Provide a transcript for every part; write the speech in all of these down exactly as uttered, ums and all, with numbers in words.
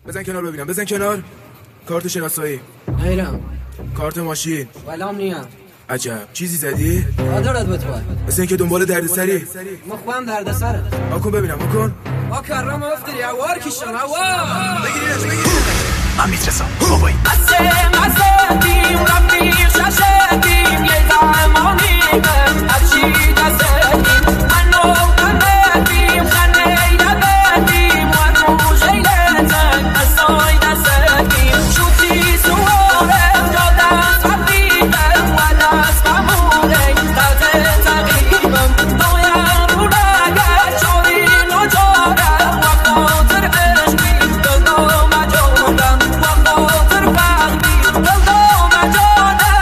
بزن کنار ببینم، بزن کنار. کارت شناسایی. نیرم. کارت ماشین. ولام نیم. عجب، چیزی زدی؟ آدارت بتوار. مثل اینکه دنبال دردسری. مخبام دردسره. آکن ببینم، آکن. آکرم افتری اوار کشم اوار. بگیرینش، بگیرینش. من میترسم بابایی. قصه قصه دیم رفیق ششه دیم یه زمانی من هرچی دسته دیم منو کنه دیم خنه ایده دیم و روشه ایلتن قصای دسته دیم شوتی سواره دادن تبلیدن و دست بمونه تغییر تغییرم باید رو نگه چارین و جارم و خاطر عشقی دلدو مجادم و خاطر فقدی دلدو مجادم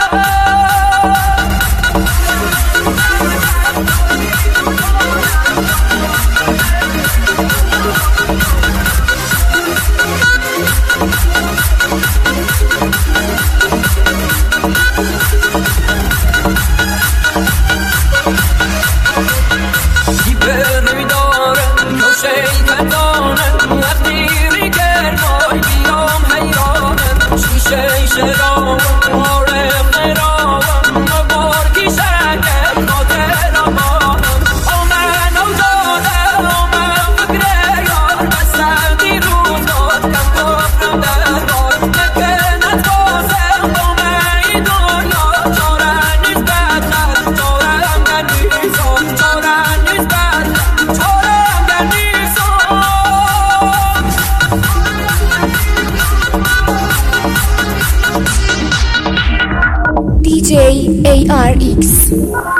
دیپر نمیداره کوشه کندانه وقتی ریگر مای بیام حیرانه شیشه شرام آره خرام مبار کی شرکه خاطر آمانم آمن او داده آمن فکر یار بستم دیروز داد کم کفرم در دار نکنت بازم آمن ای دنیا چاره نیست بدتر چارم در نیزان چاره نیست بدتر چارم در نیزان دی جی ای آر ایکس.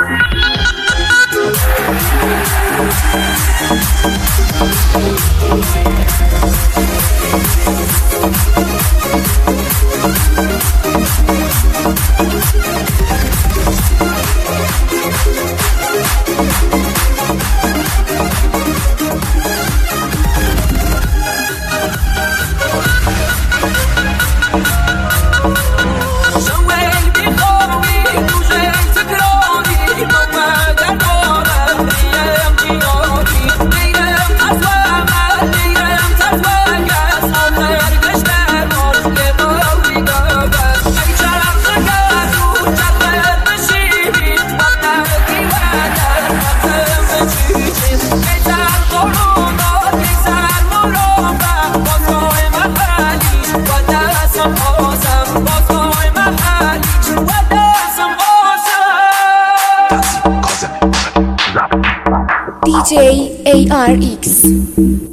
شوی بیخوابی دوشه تکراری من در دارم دیم جیانی دیم تزوامت دیم تزوگست آمر گشته باز یه باوی گبست اگه چرخ گردو چرخ بشیدی وقت دیوانه وقتم بچیدی بیتر قرون داد بیتر مرابه بازای محلی و دستم آزم بازای محلی و دستم آزم کازم دی جی ای آر ایکس.